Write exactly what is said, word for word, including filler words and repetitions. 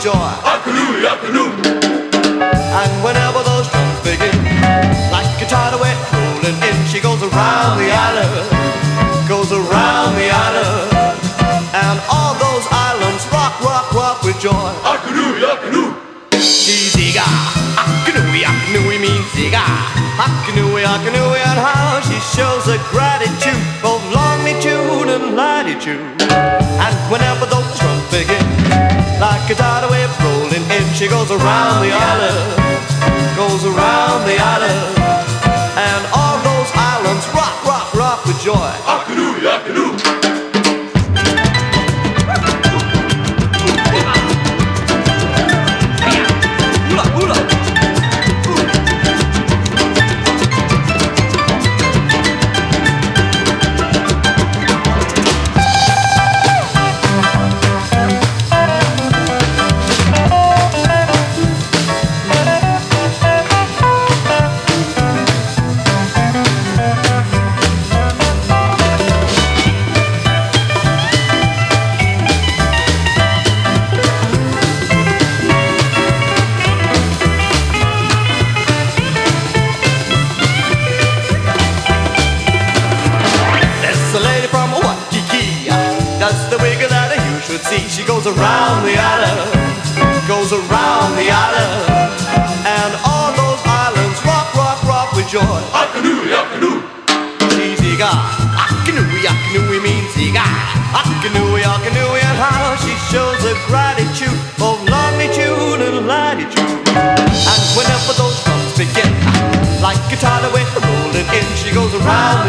joy. Akalu, Akalu. And whenever those drums begin, like a tidal wave rolling in, she goes around the island, goes around the island, and all those islands rock, rock, rock with joy. Akalu, Akalu. She's eager, Akanui, Akanui means eager, Akanui, Akanui, and how she shows her gratitude, both longitude and latitude. And whenever those drums begin, like a tidal wave rolling in, she goes around the island, goes around the island, and all those islands rock, rock, rock with joy. Akalu, Akalu. She goes around the island, goes around the island, and all those islands rock, rock, rock with joy. Akalu, Akalu. She's eager, Akanui, Akanui means eager, Akanui, Akanui, and how she shows her gratitude, both longitude and latitude. And whenever those drums begin, like a tidal wave rolling in, she goes around the